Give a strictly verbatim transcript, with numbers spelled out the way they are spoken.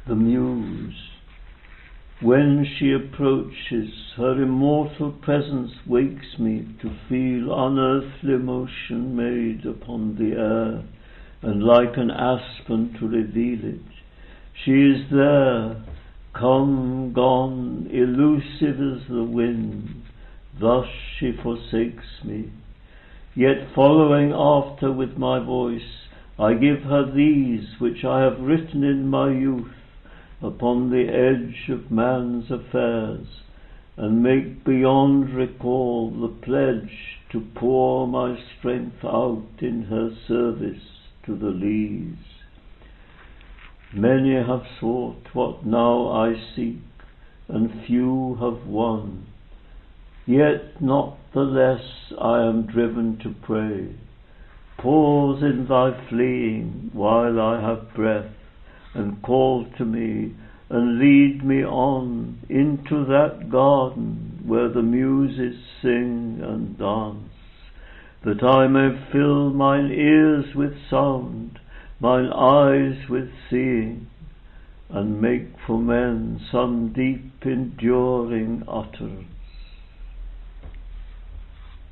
The Muse. When she approaches, her immortal presence wakes me to feel unearthly motion made upon the air, and like an aspen to reveal it. She is there, come, gone, elusive as the wind. Thus she forsakes me. Yet following after with my voice, I give her these which I have written in my youth upon the edge of man's affairs, and make beyond recall the pledge to pour my strength out in her service to the lees. Many have sought what now I seek, and few have won. Yet not the less I am driven to pray. Pause in thy fleeing while I have breath, and call to me, and lead me on into that garden where the Muses sing and dance, that I may fill mine ears with sound, mine eyes with seeing, and make for men some deep enduring utterance.